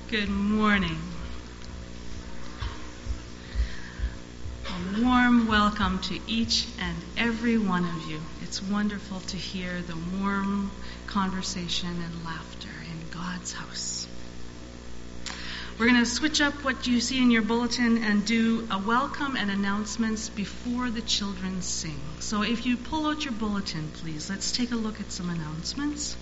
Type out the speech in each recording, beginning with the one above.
Good morning. A warm welcome to each and every one of you. It's wonderful to hear the warm conversation and laughter in God's house. We're going to switch up what you see in your bulletin and do a welcome and announcements before the children sing. So if you pull out your bulletin, please, let's take a look at some announcements.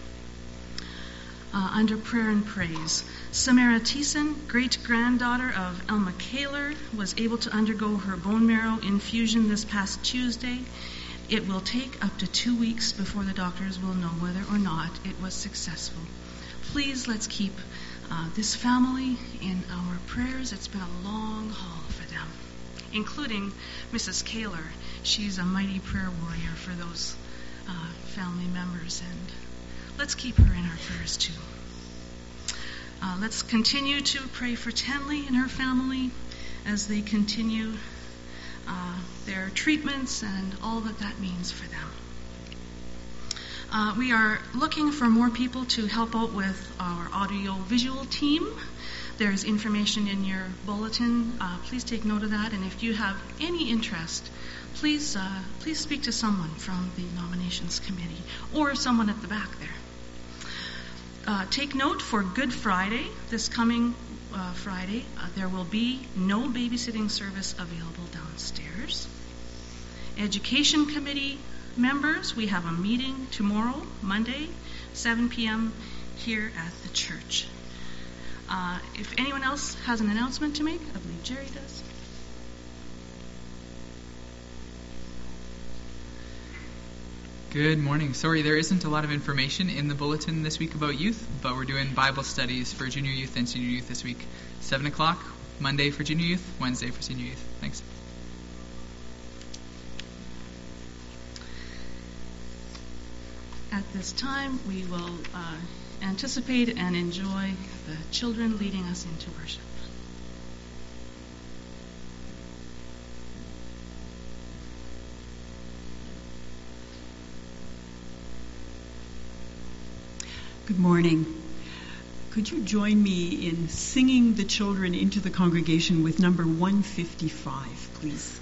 Under prayer and praise, Samara Thiessen, great-granddaughter of Elma Kaler, was able to undergo her bone marrow infusion this past Tuesday. It will take up to 2 weeks before the doctors will know whether or not it was successful. Please, let's keep this family in our prayers. It's been a long haul for them, including Mrs. Kaler. She's a mighty prayer warrior for those family members, and let's keep her in our prayers too. Let's continue to pray for Tenley and her family as they continue their treatments and all that means for them. We are looking for more people to help out with our audio-visual team. There's information in your bulletin. Please take note of that. And if you have any interest, please speak to someone from the nominations committee or someone at the back there. Take note for Good Friday, this coming Friday, there will be no babysitting service available downstairs. Education committee members, we have a meeting tomorrow, Monday, 7 p.m. here at the church. If anyone else has an announcement to make, I believe Jerry does. Good morning. Sorry, there isn't a lot of information in the bulletin this week about youth, but we're doing Bible studies for junior youth and senior youth this week. 7 o'clock, Monday for junior youth, Wednesday for senior youth. Thanks. At this time, we will anticipate and enjoy the children leading us into worship. Good morning. Could you join me in singing the children into the congregation with number 155, please?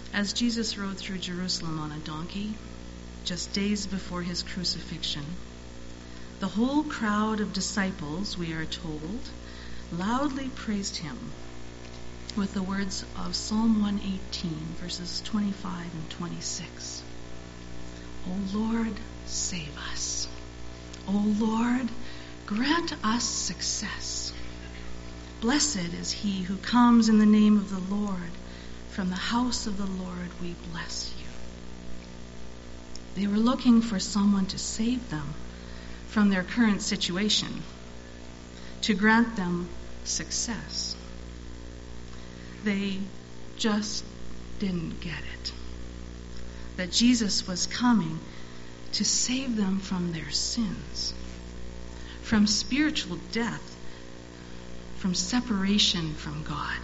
As Jesus rode through Jerusalem on a donkey, just days before his crucifixion, the whole crowd of disciples, we are told, loudly praised him with the words of Psalm 118, verses 25 and 26. O Lord, save us. O Lord, grant us success. Blessed is he who comes in the name of the Lord. From the house of the Lord we bless you. They were looking for someone to save them from their current situation, to grant them success. They just didn't get it. That Jesus was coming to save them from their sins, from spiritual death, from separation from God.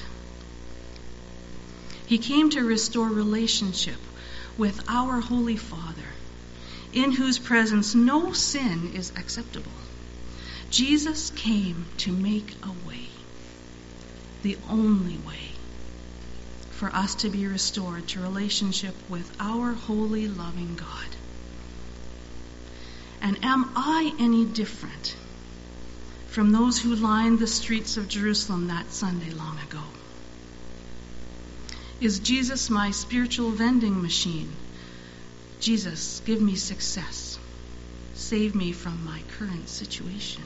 He came to restore relationship with our Holy Father, in whose presence no sin is acceptable. Jesus came to make a way, the only way, for us to be restored to relationship with our holy, loving God. And am I any different from those who lined the streets of Jerusalem that Sunday long ago? Is Jesus my spiritual vending machine? Jesus, give me success. Save me from my current situation.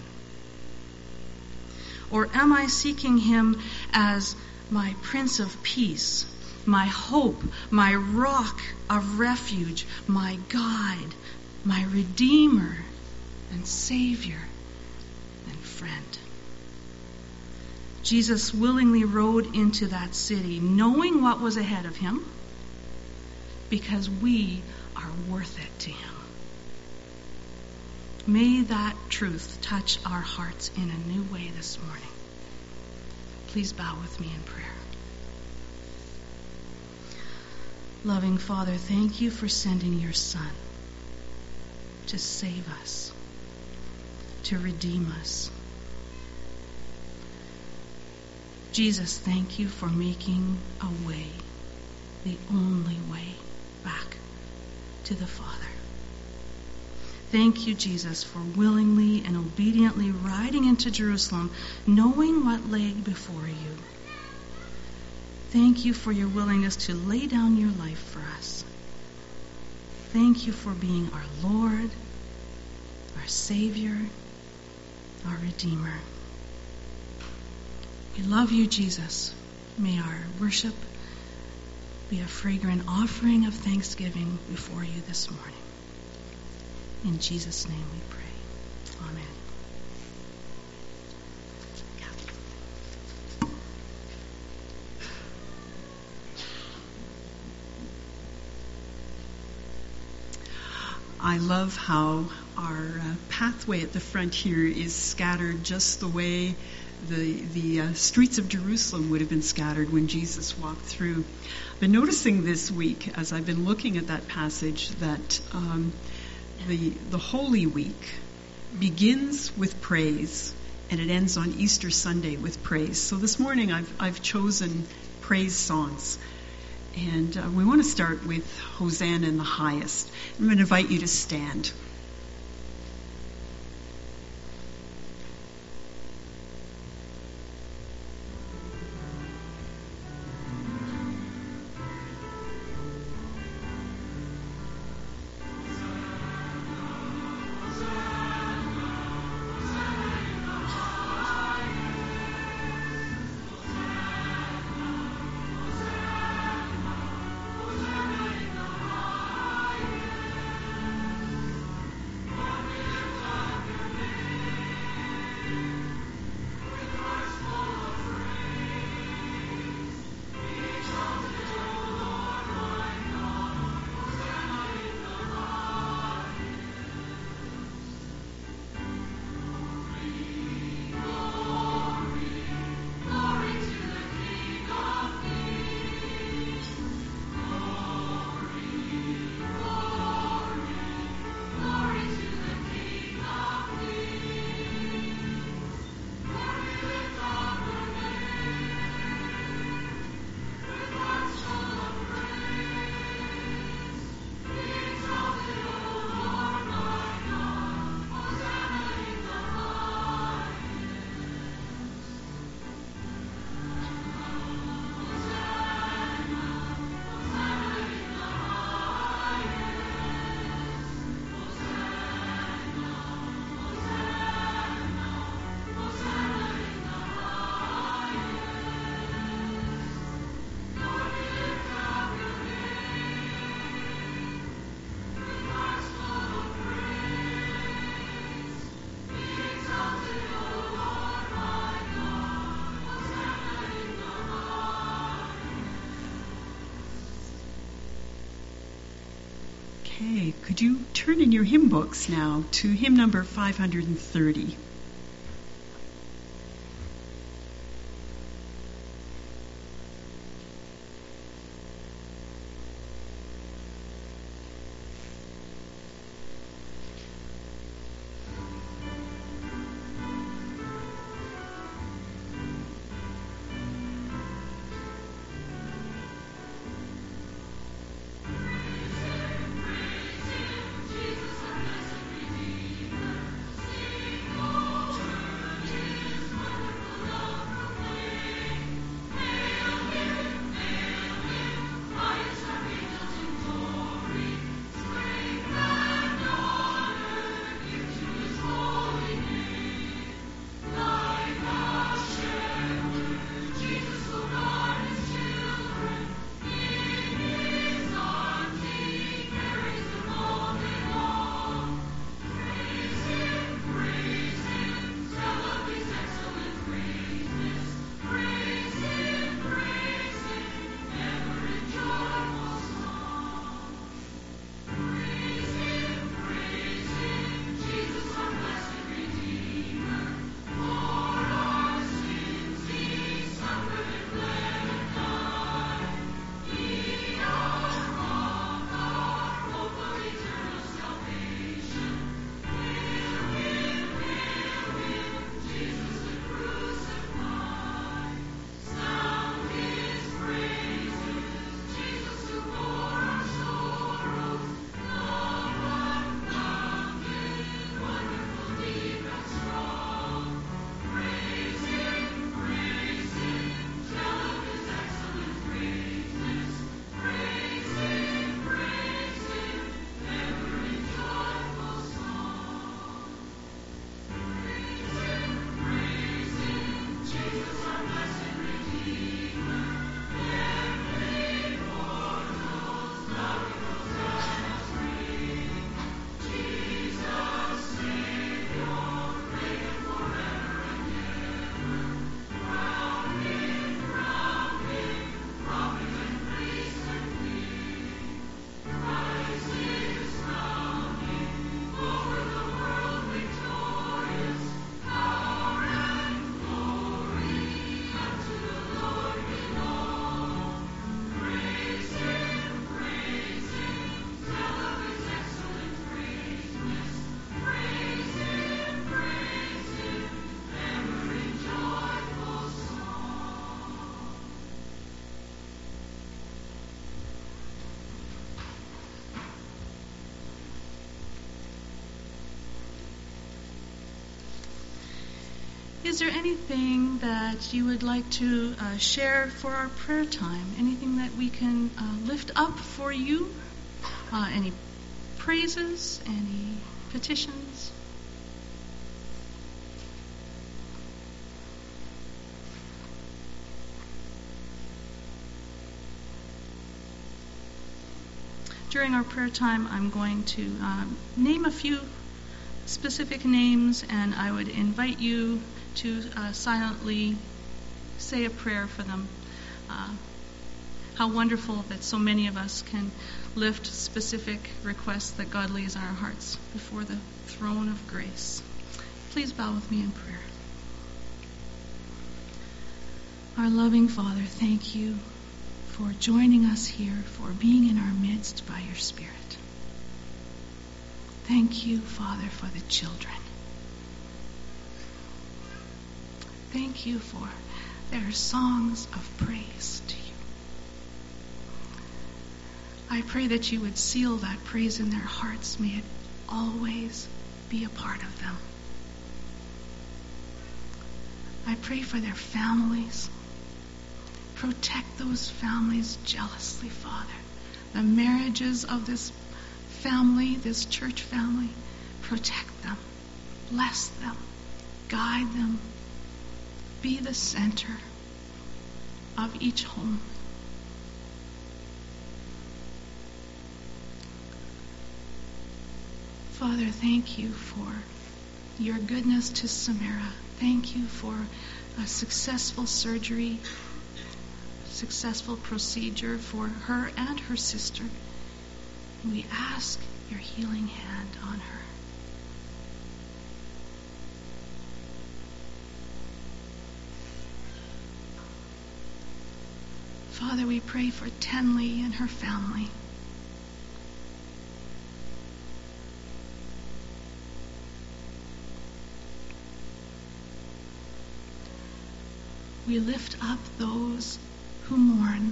Or am I seeking him as my Prince of Peace, my hope, my rock of refuge, my guide, my Redeemer and Savior and friend? Jesus willingly rode into that city, knowing what was ahead of him, because we are worth it to him. May that truth touch our hearts in a new way this morning. Please bow with me in prayer. Loving Father, thank you for sending your Son to save us, to redeem us. Jesus, thank you for making a way, the only way back to the Father. Thank you, Jesus, for willingly and obediently riding into Jerusalem, knowing what lay before you. Thank you for your willingness to lay down your life for us. Thank you for being our Lord, our Savior, our Redeemer. We love you, Jesus. May our worship be a fragrant offering of thanksgiving before you this morning. In Jesus' name we pray. Amen. I love how our pathway at the front here is scattered just the way the streets of Jerusalem would have been scattered when Jesus walked through. I've been noticing this week, as I've been looking at that passage, that the Holy Week begins with praise and it ends on Easter Sunday with praise. So this morning I've chosen praise songs. And we want to start with Hosanna in the highest. I'm going to invite you to stand. Okay, could you turn in your hymn books now to hymn number 530? Is there anything that you would like to share for our prayer time? Anything that we can lift up for you? Any praises? Any petitions? During our prayer time, I'm going to name a few specific names, and I would invite you to silently say a prayer for them. How wonderful that so many of us can lift specific requests that God lays on our hearts before the throne of grace. Please bow with me in prayer. Our loving Father, thank you for joining us here, for being in our midst by your Spirit. Thank you, Father, for the children. Thank you for their songs of praise to you. I pray that you would seal that praise in their hearts. May it always be a part of them. I pray for their families. Protect those families jealously, Father. The marriages of this family, this church family, protect them, bless them, guide them, be the center of each home. Father, thank you for your goodness to Samara. Thank you for a successful surgery, successful procedure for her and her sister. We ask your healing hand on her. Father, we pray for Tenley and her family. We lift up those who mourn.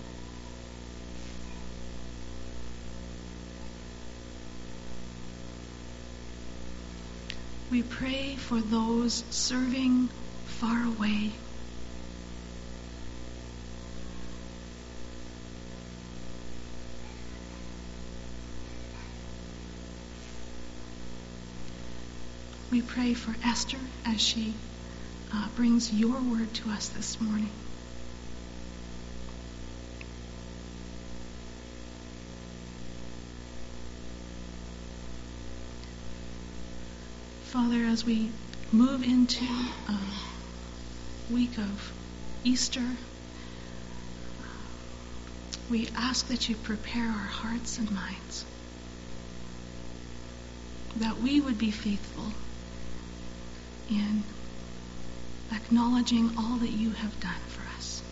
We pray for those serving far away. We pray for Esther as she brings your word to us this morning. Father, as we move into a week of Easter, we ask that you prepare our hearts and minds, that we would be faithful in acknowledging all that you have done for us.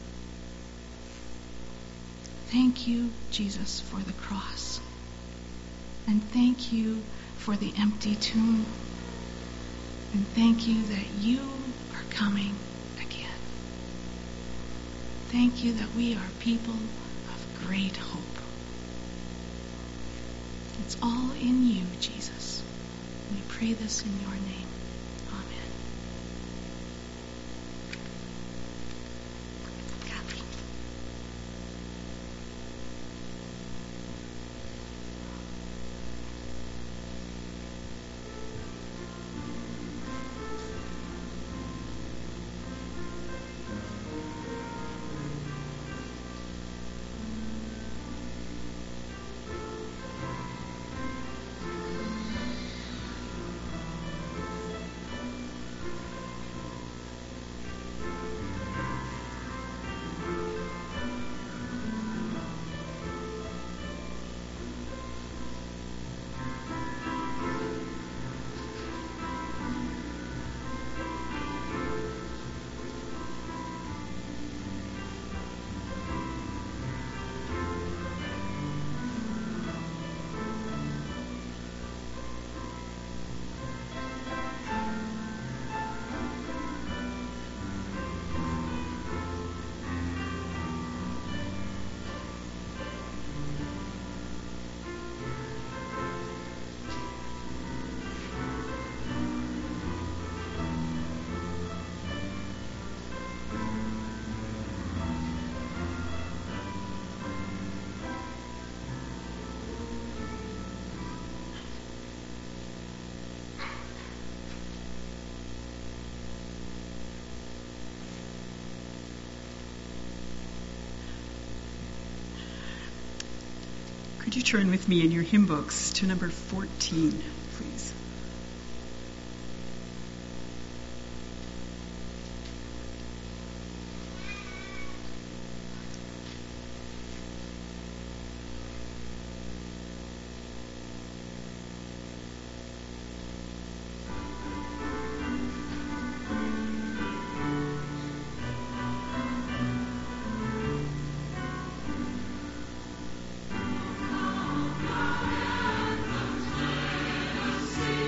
Thank you, Jesus, for the cross. And thank you for the empty tomb. And thank you that you are coming again. Thank you that we are people of great hope. It's all in you, Jesus. We pray this in your name. Amen. Kathy. Could you turn with me in your hymn books to number 14, please? Sing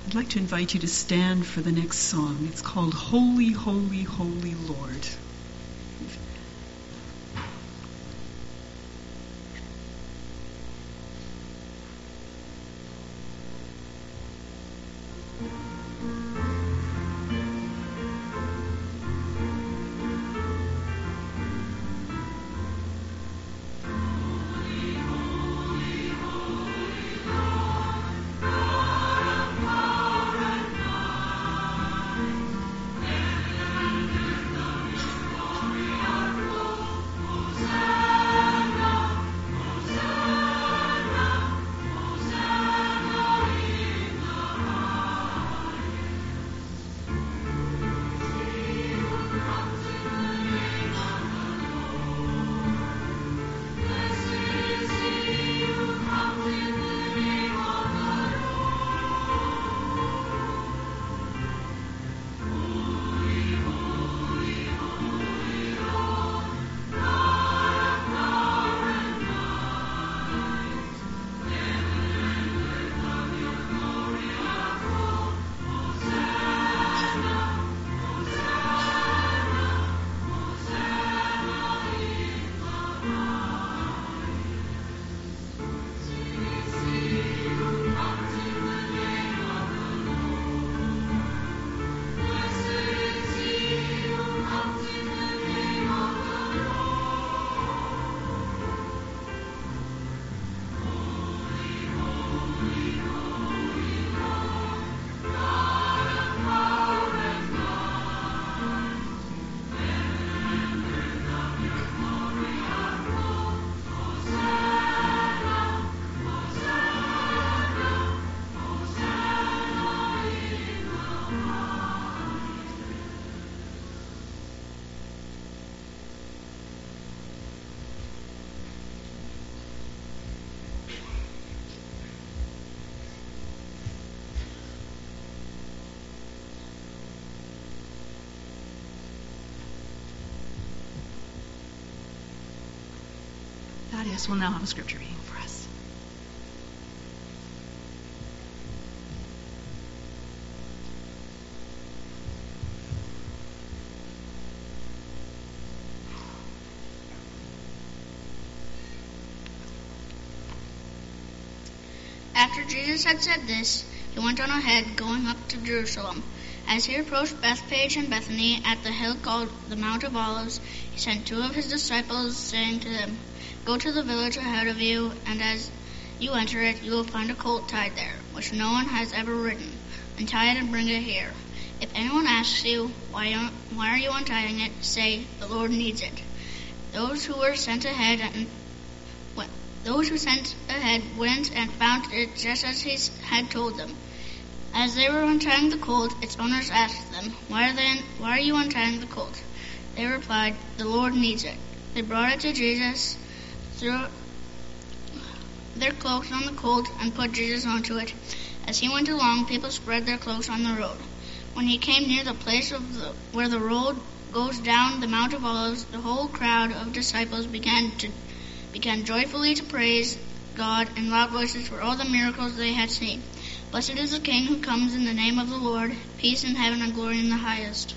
I'd like to invite you to stand for the next song. It's called Holy, Holy, Holy Lord. Thaddeus will now have a scripture reading for us. After Jesus had said this, he went on ahead, going up to Jerusalem. As he approached Bethphage and Bethany at the hill called the Mount of Olives, he sent two of his disciples, saying to them, "Go to the village ahead of you, and as you enter it, you will find a colt tied there, which no one has ever ridden. Untie it and bring it here. If anyone asks you, why are you untying it, say, the Lord needs it." Those who sent ahead went and found it just as he had told them. As they were untying the colt, its owners asked them, Why are you untying the colt?" They replied, "The Lord needs it." They brought it to Jesus, threw their cloaks on the colt, and put Jesus onto it. As he went along, people spread their cloaks on the road. When he came near the place where the road goes down the Mount of Olives, the whole crowd of disciples began joyfully to praise God in loud voices for all the miracles they had seen. "Blessed is the King who comes in the name of the Lord, peace in heaven and glory in the highest."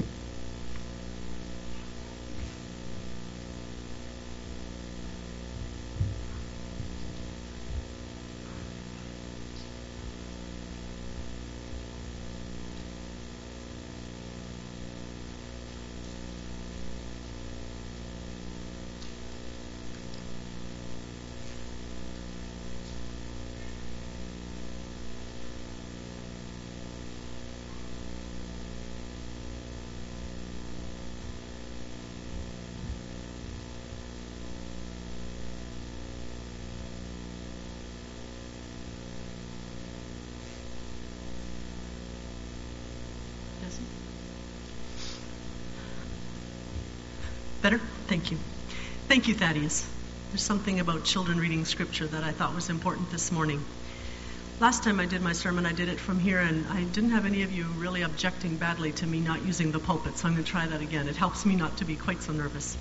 Better? Thank you. Thank you, Thaddeus. There's something about children reading scripture that I thought was important this morning. Last time I did my sermon, I did it from here, and I didn't have any of you really objecting badly to me not using the pulpit, so I'm going to try that again. It helps me not to be quite so nervous.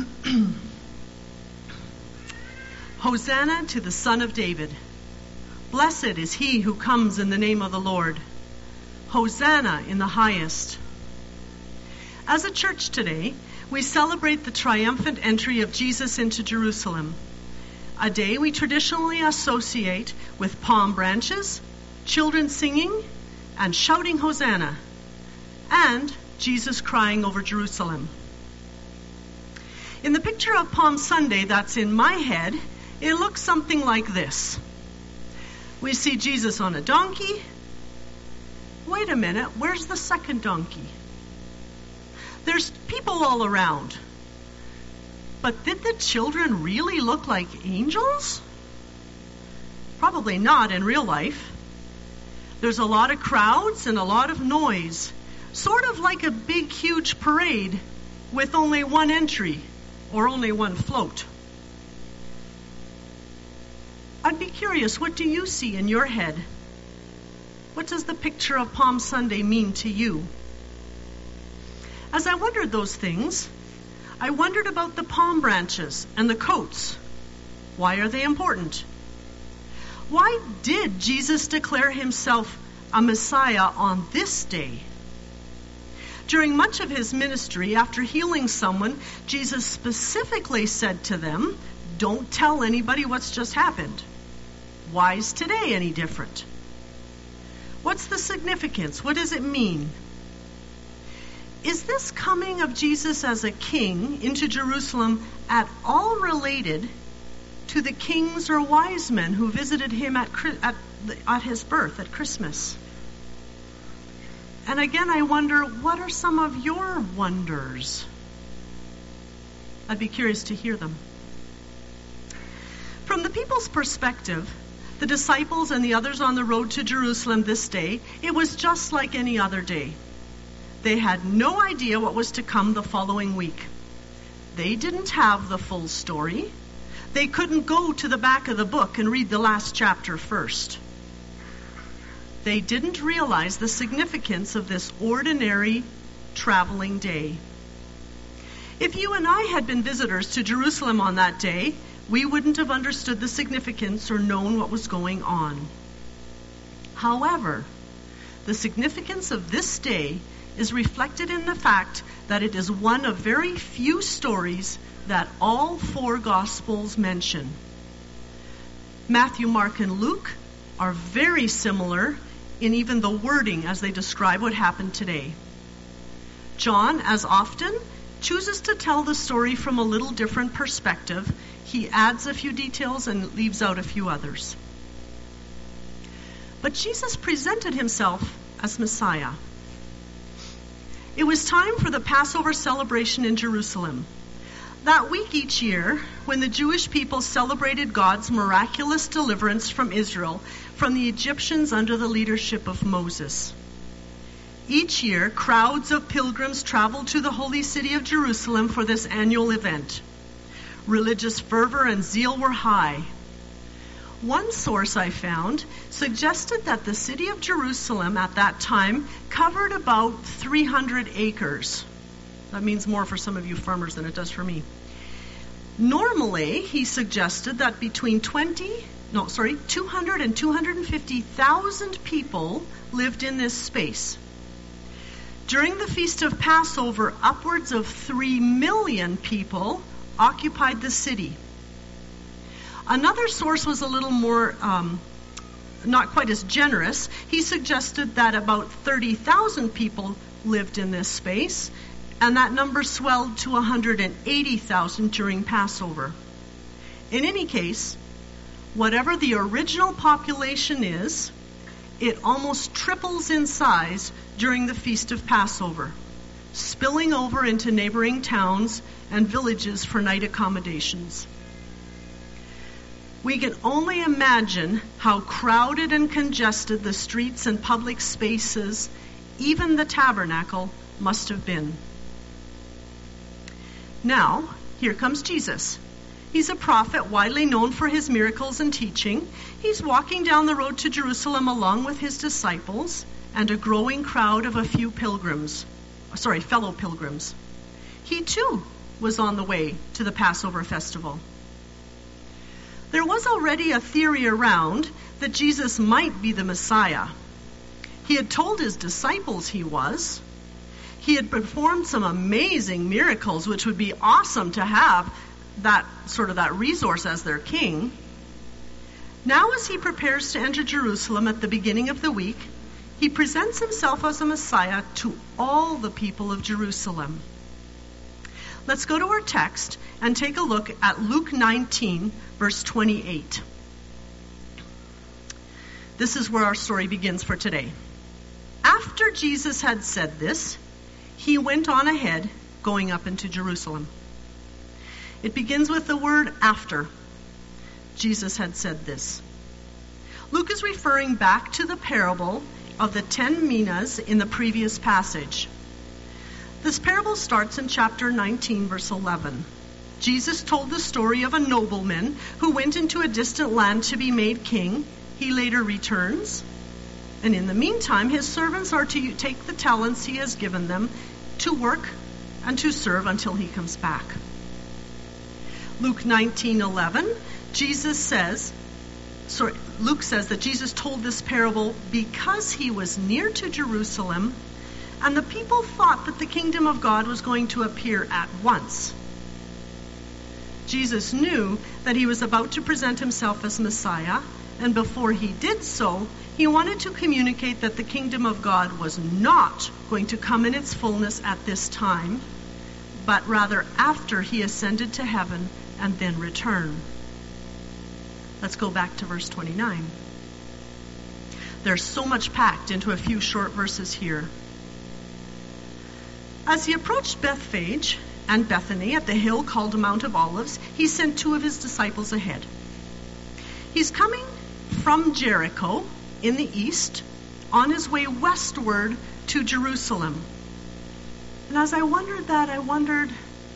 Hosanna to the Son of David. Blessed is he who comes in the name of the Lord. Hosanna in the highest. As a church today, we celebrate the triumphant entry of Jesus into Jerusalem, a day we traditionally associate with palm branches, children singing and shouting Hosanna, and Jesus crying over Jerusalem. In the picture of Palm Sunday that's in my head, it looks something like this. We see Jesus on a donkey. Wait a minute, where's the second donkey? There's people all around. But did the children really look like angels? Probably not in real life. There's a lot of crowds and a lot of noise, sort of like a big, huge parade with only one entry or only one float. I'd be curious, what do you see in your head? What does the picture of Palm Sunday mean to you? As I wondered those things, I wondered about the palm branches and the coats. Why are they important? Why did Jesus declare himself a Messiah on this day? During much of his ministry, after healing someone, Jesus specifically said to them, "Don't tell anybody what's just happened." Why is today any different? What's the significance? What does it mean? Is this coming of Jesus as a king into Jerusalem at all related to the kings or wise men who visited him at his birth, at Christmas? And again, I wonder, what are some of your wonders? I'd be curious to hear them. From the people's perspective, the disciples and the others on the road to Jerusalem this day, it was just like any other day. They had no idea what was to come the following week. They didn't have the full story. They couldn't go to the back of the book and read the last chapter first. They didn't realize the significance of this ordinary traveling day. If you and I had been visitors to Jerusalem on that day, we wouldn't have understood the significance or known what was going on. However, the significance of this day is reflected in the fact that it is one of very few stories that all four Gospels mention. Matthew, Mark, and Luke are very similar in even the wording as they describe what happened today. John, as often, chooses to tell the story from a little different perspective. He adds a few details and leaves out a few others. But Jesus presented himself as Messiah. It was time for the Passover celebration in Jerusalem. That week each year, when the Jewish people celebrated God's miraculous deliverance from Israel, from the Egyptians under the leadership of Moses. Each year, crowds of pilgrims traveled to the holy city of Jerusalem for this annual event. Religious fervor and zeal were high. One source I found suggested that the city of Jerusalem at that time covered about 300 acres. That means more for some of you farmers than it does for me. Normally, he suggested that between 200 and 250,000 people lived in this space. During the Feast of Passover, upwards of 3 million people occupied the city. Another source was a little more, not quite as generous. He suggested that about 30,000 people lived in this space, and that number swelled to 180,000 during Passover. In any case, whatever the original population is, it almost triples in size during the Feast of Passover, spilling over into neighboring towns and villages for night accommodations. We can only imagine how crowded and congested the streets and public spaces, even the tabernacle, must have been. Now, here comes Jesus. He's a prophet widely known for his miracles and teaching. He's walking down the road to Jerusalem along with his disciples and a growing crowd of a few fellow pilgrims. He too was on the way to the Passover festival. There was already a theory around that Jesus might be the Messiah. He had told his disciples he was. He had performed some amazing miracles, which would be awesome to have that resource as their king. Now, as he prepares to enter Jerusalem at the beginning of the week, he presents himself as a Messiah to all the people of Jerusalem. Let's go to our text and take a look at Luke 19, verse 28. This is where our story begins for today. After Jesus had said this, he went on ahead, going up into Jerusalem. It begins with the word after. Jesus had said this. Luke is referring back to the parable of the 10 minas in the previous passage. This parable starts in chapter 19, verse 11. Jesus told the story of a nobleman who went into a distant land to be made king. He later returns, and in the meantime, his servants are to take the talents he has given them to work and to serve until he comes back. Luke 19:11, Luke says that Jesus told this parable because he was near to Jerusalem, and the people thought that the kingdom of God was going to appear at once. Jesus knew that he was about to present himself as Messiah, and before he did so, he wanted to communicate that the kingdom of God was not going to come in its fullness at this time, but rather after he ascended to heaven and then return. Let's go back to verse 29. There's so much packed into a few short verses here. As he approached Bethphage and Bethany at the hill called Mount of Olives, he sent 2 of his disciples ahead. He's coming from Jericho in the east on his way westward to Jerusalem. And as I wondered,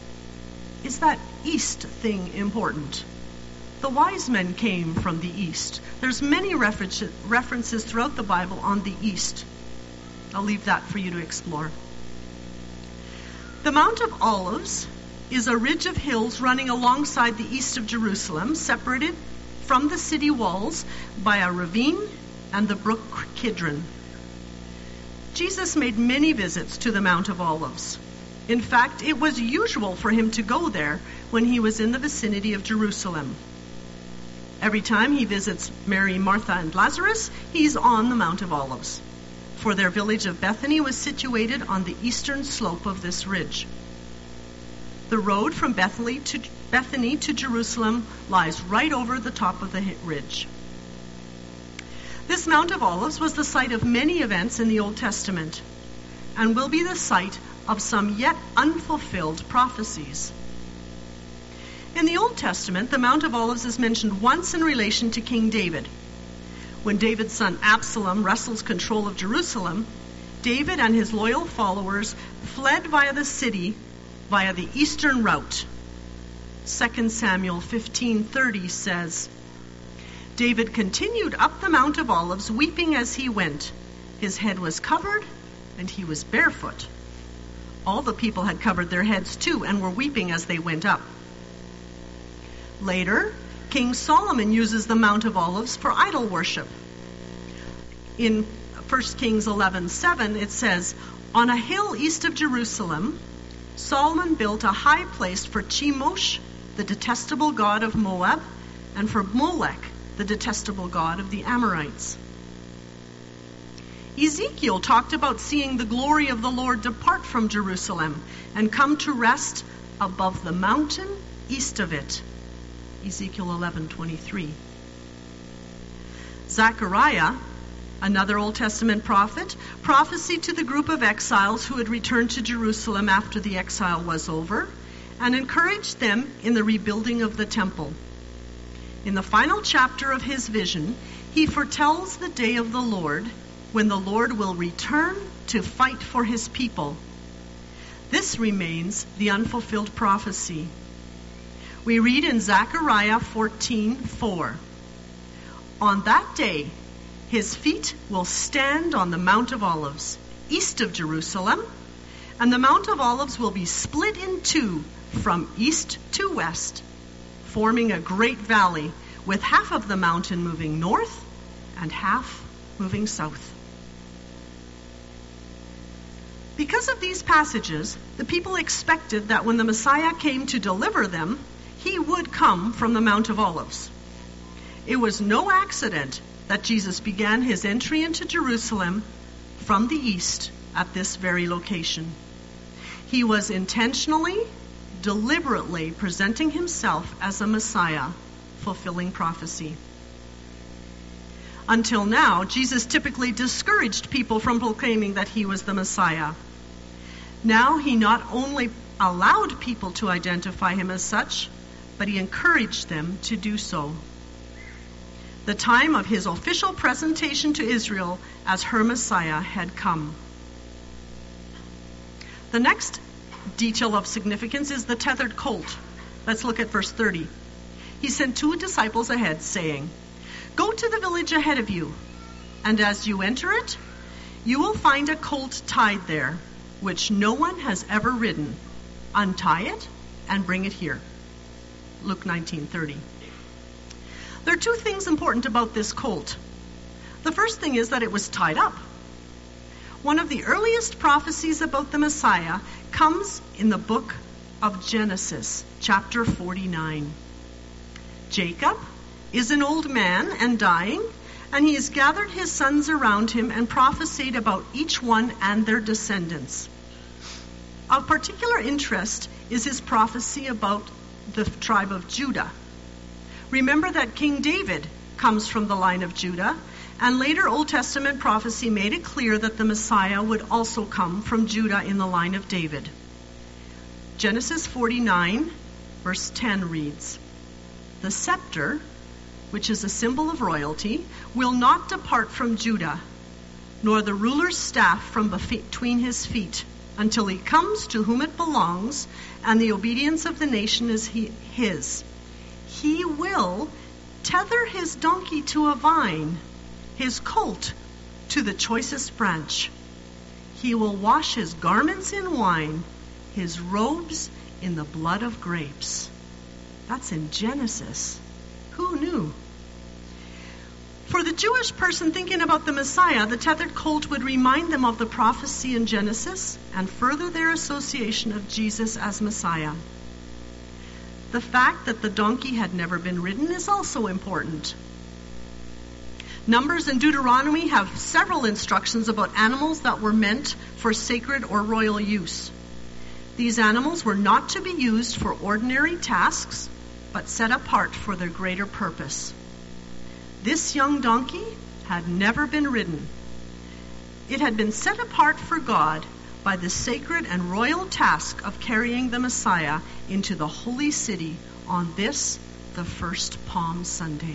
is that east thing important? The wise men came from the east. There's many references throughout the Bible on the east. I'll leave that for you to explore. The Mount of Olives is a ridge of hills running alongside the east of Jerusalem, separated from the city walls by a ravine and the brook Kidron. Jesus made many visits to the Mount of Olives. In fact, it was usual for him to go there when he was in the vicinity of Jerusalem. Every time he visits Mary, Martha, and Lazarus, he's on the Mount of Olives, for their village of Bethany was situated on the eastern slope of this ridge. The road from Bethany to Jerusalem lies right over the top of the ridge. This Mount of Olives was the site of many events in the Old Testament and will be the site of some yet unfulfilled prophecies. In the Old Testament, the Mount of Olives is mentioned once in relation to King David. When David's son Absalom wrestles control of Jerusalem, David and his loyal followers fled via the city via the eastern route. 2 Samuel 15:30 says, David continued up the Mount of Olives, weeping as he went. His head was covered, and he was barefoot. All the people had covered their heads too, and were weeping as they went up. Later, King Solomon uses the Mount of Olives for idol worship. In 1 Kings 11:7, it says, On a hill east of Jerusalem, Solomon built a high place for Chemosh, the detestable god of Moab, and for Molech, the detestable god of the Amorites. Ezekiel talked about seeing the glory of the Lord depart from Jerusalem and come to rest above the mountain east of it. Ezekiel 11:23. Zechariah, another Old Testament prophet, prophesied to the group of exiles who had returned to Jerusalem after the exile was over, and encouraged them in the rebuilding of the temple. In the final chapter of his vision, he foretells the day of the Lord, when the Lord will return to fight for his people. This remains the unfulfilled prophecy. We read in Zechariah 14:4, On that day, his feet will stand on the Mount of Olives, east of Jerusalem, and the Mount of Olives will be split in two from east to west, forming a great valley with half of the mountain moving north and half moving south. Because of these passages, the people expected that when the Messiah came to deliver them, he would come from the Mount of Olives. It was no accident that Jesus began his entry into Jerusalem from the east at this very location. He was intentionally, deliberately presenting himself as a Messiah, fulfilling prophecy. Until now, Jesus typically discouraged people from proclaiming that he was the Messiah. Now he not only allowed people to identify him as such, but he encouraged them to do so. The time of his official presentation to Israel as her Messiah had come. The next detail of significance is the tethered colt. Let's look at verse 30. He sent 2 disciples ahead, saying, "Go to the village ahead of you, and as you enter it, you will find a colt tied there, which no one has ever ridden. Untie it and bring it here." Luke 19:30. There are 2 things important about this colt. The first thing is that it was tied up. One of the earliest prophecies about the Messiah comes in the book of Genesis, chapter 49. Jacob is an old man and dying, and he has gathered his sons around him and prophesied about each one and their descendants. Of particular interest is his prophecy about the tribe of Judah. Remember that King David comes from the line of Judah, and later Old Testament prophecy made it clear that the Messiah would also come from Judah in the line of David. Genesis 49, verse 10 reads, "The scepter, which is a symbol of royalty, will not depart from Judah, nor the ruler's staff from between his feet, until he comes to whom it belongs, and the obedience of the nation is his. He will tether his donkey to a vine, his colt to the choicest branch. He will wash his garments in wine, his robes in the blood of grapes." That's in Genesis. Who knew? For the Jewish person thinking about the Messiah, the tethered colt would remind them of the prophecy in Genesis and further their association of Jesus as Messiah. The fact that the donkey had never been ridden is also important. Numbers and Deuteronomy have several instructions about animals that were meant for sacred or royal use. These animals were not to be used for ordinary tasks, but set apart for their greater purpose. This young donkey had never been ridden. It had been set apart for God by the sacred and royal task of carrying the Messiah into the holy city on this, the first Palm Sunday.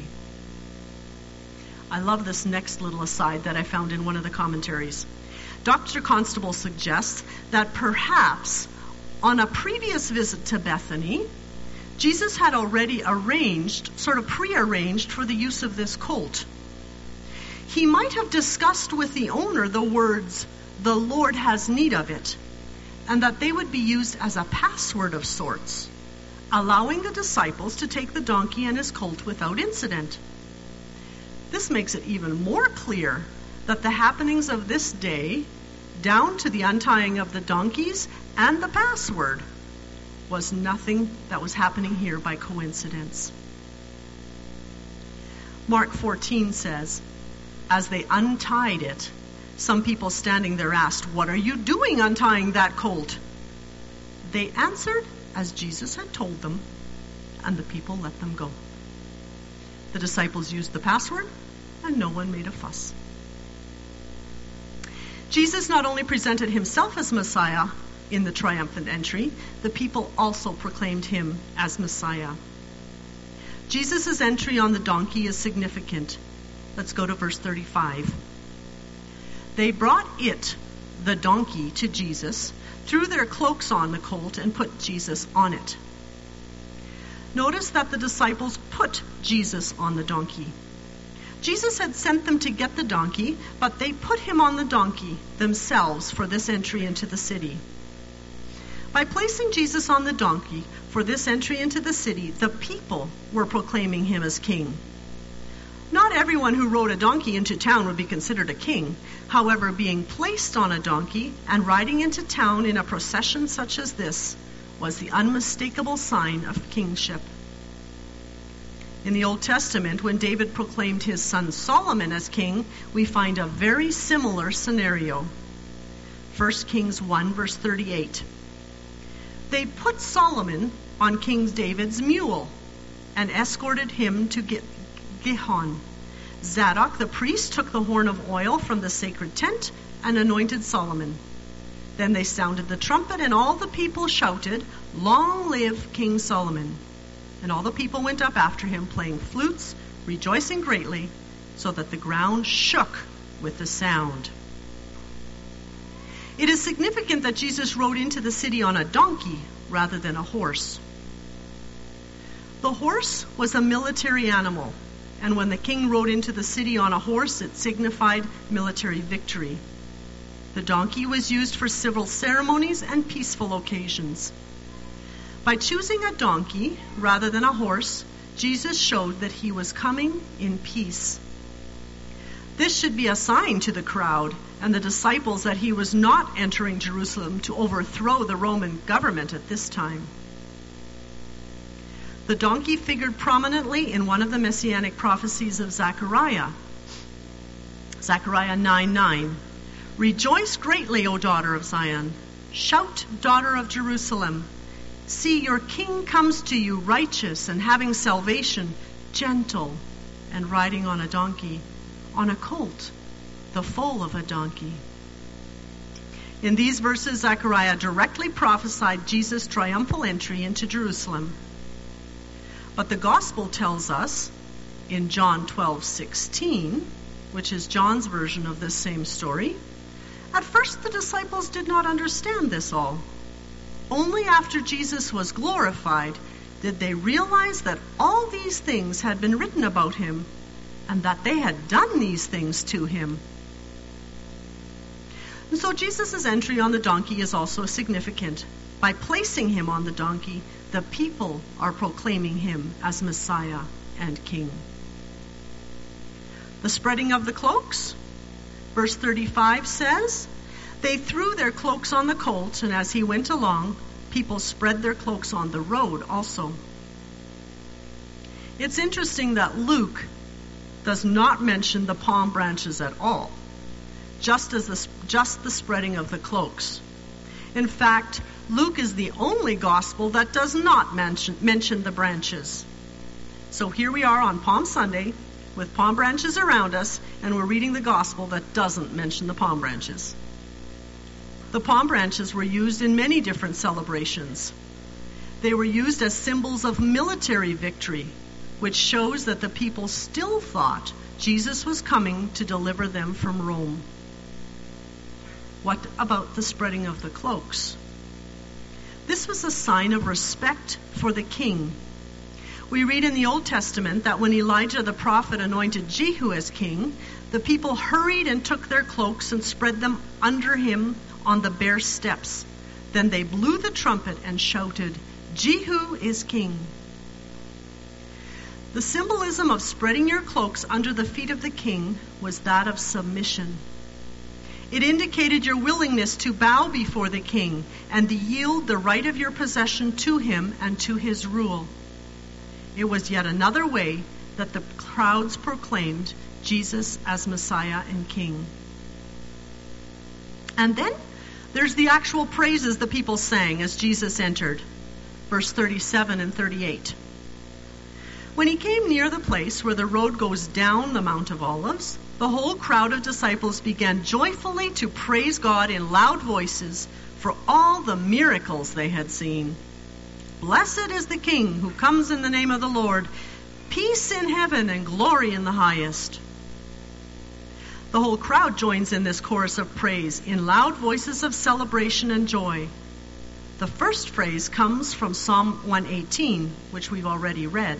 I love this next little aside that I found in one of the commentaries. Dr. Constable suggests that perhaps on a previous visit to Bethany, Jesus had already prearranged for the use of this colt. He might have discussed with the owner the words, "The Lord has need of it," and that they would be used as a password of sorts, allowing the disciples to take the donkey and his colt without incident. This makes it even more clear that the happenings of this day, down to the untying of the donkeys and the password, was nothing that was happening here by coincidence. Mark 14 says, "As they untied it, some people standing there asked, 'What are you doing untying that colt?' They answered as Jesus had told them, and the people let them go. The disciples used the password, and no one made a fuss." Jesus not only presented himself as Messiah in the triumphant entry, the people also proclaimed him as Messiah. Jesus' entry on the donkey is significant. Let's go to verse 35. They brought it, the donkey, to Jesus, threw their cloaks on the colt, and put Jesus on it. Notice that the disciples put Jesus on the donkey. Jesus had sent them to get the donkey, but they put him on the donkey themselves for this entry into the city. By placing Jesus on the donkey for this entry into the city, the people were proclaiming him as king. Not everyone who rode a donkey into town would be considered a king. However, being placed on a donkey and riding into town in a procession such as this was the unmistakable sign of kingship. In the Old Testament, when David proclaimed his son Solomon as king, we find a very similar scenario. 1 Kings 1, verse 38. They put Solomon on King David's mule and escorted him to Gihon. Zadok the priest took the horn of oil from the sacred tent and anointed Solomon. Then they sounded the trumpet, and all the people shouted, "Long live King Solomon!" And all the people went up after him, playing flutes, rejoicing greatly, so that the ground shook with the sound. It is significant that Jesus rode into the city on a donkey rather than a horse. The horse was a military animal, and when the king rode into the city on a horse, it signified military victory. The donkey was used for civil ceremonies and peaceful occasions. By choosing a donkey rather than a horse, Jesus showed that he was coming in peace. This should be a sign to the crowd and the disciples that he was not entering Jerusalem to overthrow the Roman government at this time. The donkey figured prominently in one of the messianic prophecies of Zechariah. Zechariah 9:9. Rejoice greatly, O daughter of Zion. Shout, daughter of Jerusalem. See, your king comes to you righteous and having salvation, gentle and riding on a donkey, on a colt, the foal of a donkey. In these verses, Zechariah directly prophesied Jesus' triumphal entry into Jerusalem. But the gospel tells us in John 12:16, which is John's version of this same story, at first the disciples did not understand this all. Only after Jesus was glorified did they realize that all these things had been written about him and that they had done these things to him. And so Jesus' entry on the donkey is also significant. By placing him on the donkey, the people are proclaiming him as Messiah and King. The spreading of the cloaks. Verse 35 says, they threw their cloaks on the colt, and as he went along, people spread their cloaks on the road also. It's interesting that Luke does not mention the palm branches at all, just the spreading of the cloaks. In fact, Luke is the only gospel that does not mention the branches. So here we are on Palm Sunday with palm branches around us, and we're reading the gospel that doesn't mention the palm branches. The palm branches were used in many different celebrations. They were used as symbols of military victory, which shows that the people still thought Jesus was coming to deliver them from Rome. What about the spreading of the cloaks? This was a sign of respect for the king. We read in the Old Testament that when Elijah the prophet anointed Jehu as king, the people hurried and took their cloaks and spread them under him on the bare steps. Then they blew the trumpet and shouted, "Jehu is king." The symbolism of spreading your cloaks under the feet of the king was that of submission. It indicated your willingness to bow before the king and to yield the right of your possession to him and to his rule. It was yet another way that the crowds proclaimed Jesus as Messiah and King. And then there's the actual praises the people sang as Jesus entered. Verse 37 and 38. When he came near the place where the road goes down the Mount of Olives, the whole crowd of disciples began joyfully to praise God in loud voices for all the miracles they had seen. Blessed is the King who comes in the name of the Lord. Peace in heaven and glory in the highest. The whole crowd joins in this chorus of praise in loud voices of celebration and joy. The first phrase comes from Psalm 118, which we've already read.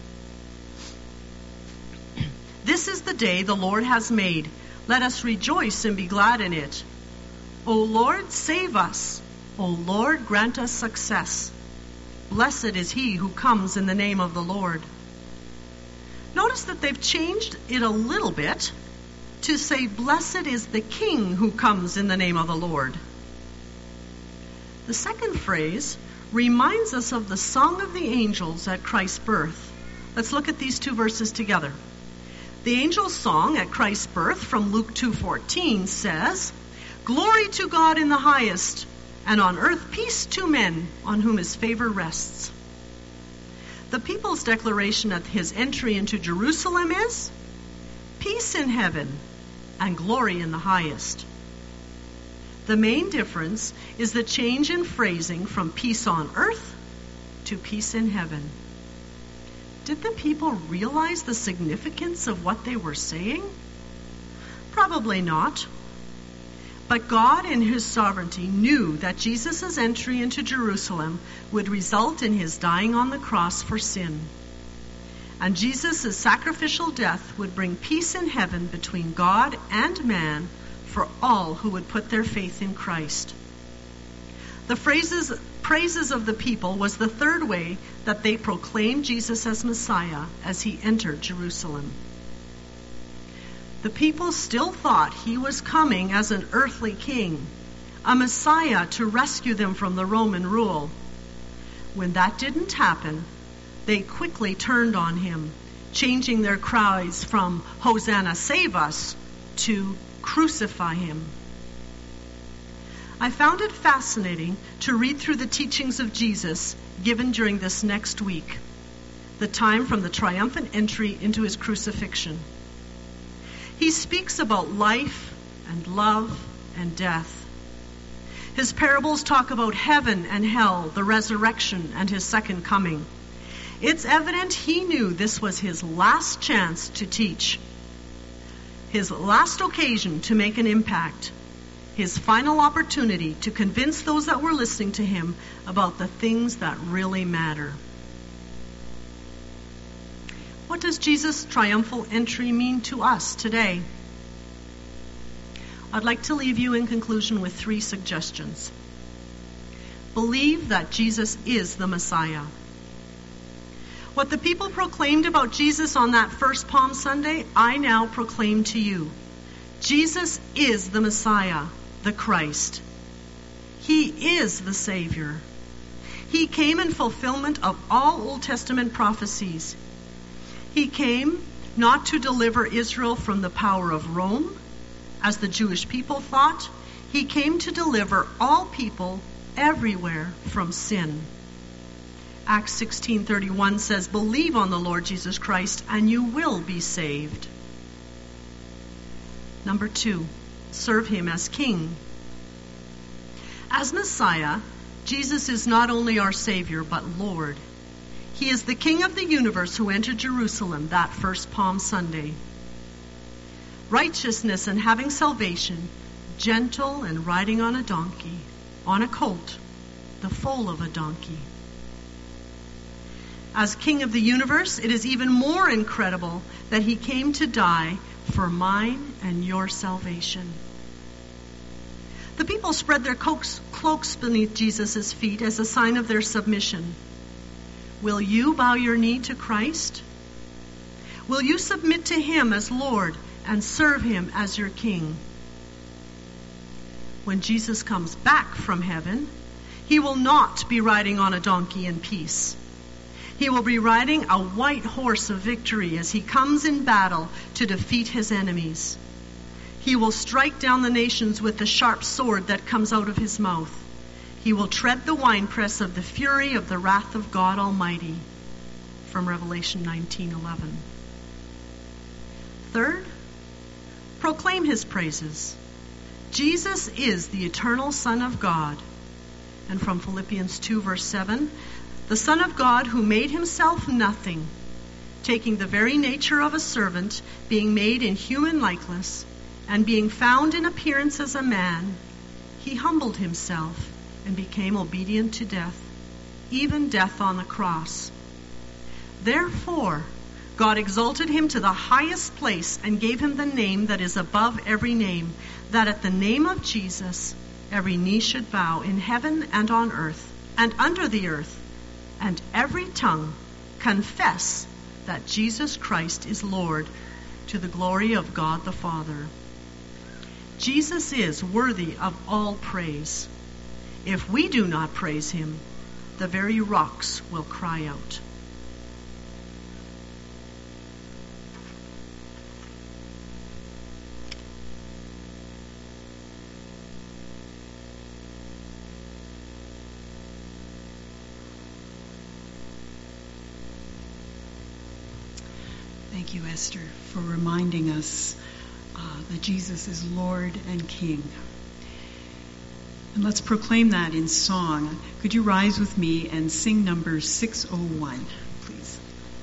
This is the day the Lord has made. Let us rejoice and be glad in it. O Lord, save us. O Lord, grant us success. Blessed is he who comes in the name of the Lord. Notice that they've changed it a little bit to say, blessed is the King who comes in the name of the Lord. The second phrase reminds us of the song of the angels at Christ's birth. Let's look at these two verses together. The angels' song at Christ's birth from Luke 2:14 says, Glory to God in the highest, and on earth peace to men on whom his favor rests. The people's declaration at his entry into Jerusalem is, peace in heaven and glory in the highest. The main difference is the change in phrasing from peace on earth to peace in heaven. Did the people realize the significance of what they were saying? Probably not. But God in his sovereignty knew that Jesus' entry into Jerusalem would result in his dying on the cross for sin. And Jesus' sacrificial death would bring peace in heaven between God and man for all who would put their faith in Christ. The praises of the people was the third way that they proclaimed Jesus as Messiah as he entered Jerusalem. The people still thought he was coming as an earthly king, a Messiah to rescue them from the Roman rule. When that didn't happen, they quickly turned on him, changing their cries from Hosanna, save us, to crucify him. I found it fascinating to read through the teachings of Jesus given during this next week, the time from the triumphant entry into his crucifixion. He speaks about life and love and death. His parables talk about heaven and hell, the resurrection, and his second coming. It's evident he knew this was his last chance to teach, his last occasion to make an impact, his final opportunity to convince those that were listening to him about the things that really matter. What does Jesus' triumphal entry mean to us today? I'd like to leave you in conclusion with 3 suggestions. Believe that Jesus is the Messiah. What the people proclaimed about Jesus on that first Palm Sunday, I now proclaim to you. Jesus is the Messiah, the Christ. He is the Savior. He came in fulfillment of all Old Testament prophecies. He came not to deliver Israel from the power of Rome, as the Jewish people thought. He came to deliver all people everywhere from sin. Acts 16:31 says, believe on the Lord Jesus Christ and you will be saved. Number 2, serve him as King. As Messiah, Jesus is not only our Savior, but Lord. He is the King of the universe who entered Jerusalem that first Palm Sunday. Righteousness and having salvation, gentle and riding on a donkey, on a colt, the foal of a donkey. As King of the universe, it is even more incredible that he came to die for mine and your salvation. The people spread their cloaks beneath Jesus' feet as a sign of their submission. Will you bow your knee to Christ? Will you submit to him as Lord and serve him as your King? When Jesus comes back from heaven, he will not be riding on a donkey in peace. He will be riding a white horse of victory as he comes in battle to defeat his enemies. He will strike down the nations with the sharp sword that comes out of his mouth. He will tread the winepress of the fury of the wrath of God Almighty. From Revelation 19:11. Third, proclaim his praises. Jesus is the eternal Son of God. And from Philippians 2 verse 7, the Son of God who made himself nothing, taking the very nature of a servant, being made in human likeness, and being found in appearance as a man, he humbled himself and became obedient to death, even death on the cross. Therefore, God exalted him to the highest place and gave him the name that is above every name, that at the name of Jesus every knee should bow in heaven and on earth and under the earth, and every tongue confess that Jesus Christ is Lord, to the glory of God the Father. Jesus is worthy of all praise. If we do not praise him, the very rocks will cry out. Thank you, Esther, for reminding us that Jesus is Lord and King. And let's proclaim that in song. Could you rise with me and sing number 601, please?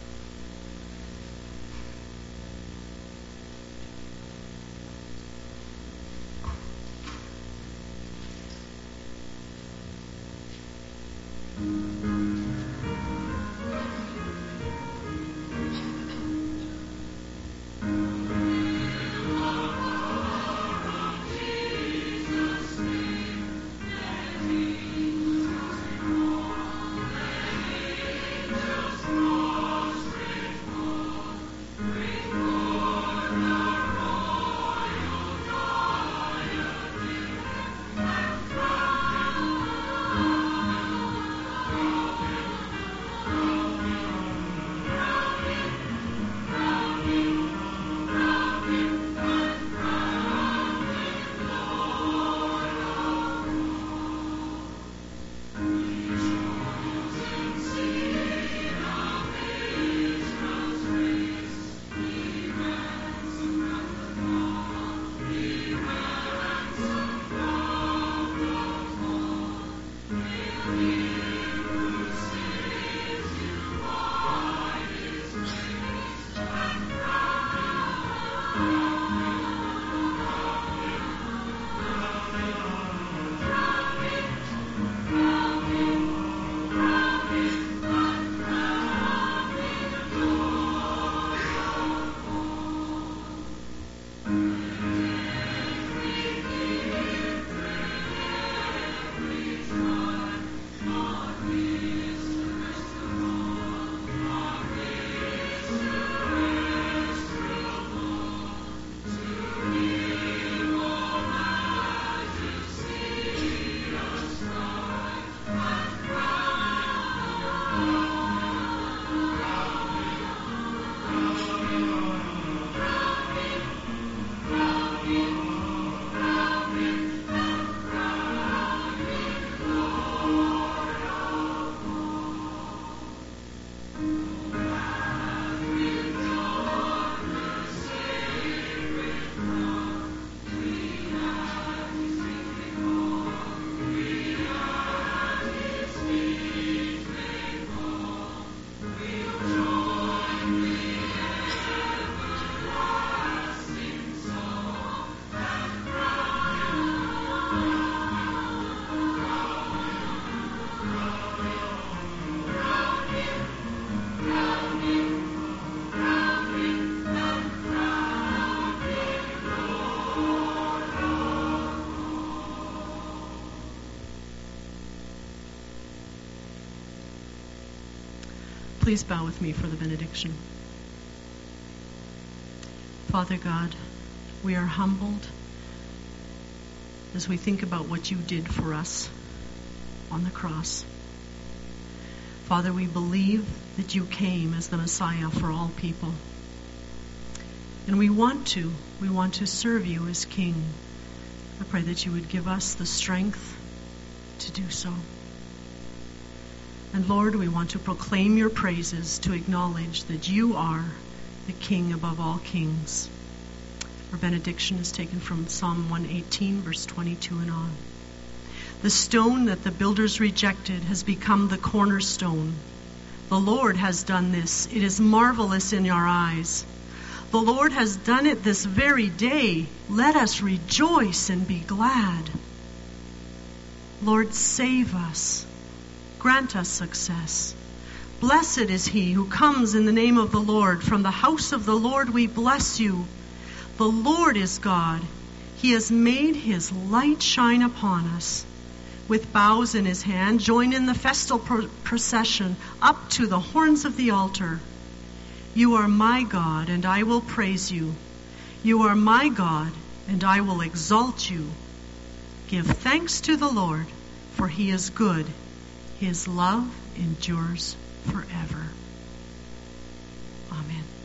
Please bow with me for the benediction. Father God, we are humbled as we think about what you did for us on the cross. Father, we believe that you came as the Messiah for all people. And we want to serve you as King. I pray that you would give us the strength to do so. And Lord, we want to proclaim your praises, to acknowledge that you are the King above all kings. Our benediction is taken from Psalm 118, verse 22 and on. The stone that the builders rejected has become the cornerstone. The Lord has done this. It is marvelous in our eyes. The Lord has done it this very day. Let us rejoice and be glad. Lord, save us. Grant us success. Blessed is he who comes in the name of the Lord. From the house of the Lord we bless you. The Lord is God. He has made his light shine upon us. With boughs in his hand, join in the festal procession up to the horns of the altar. You are my God, and I will praise you. You are my God, and I will exalt you. Give thanks to the Lord, for he is good. His love endures forever. Amen.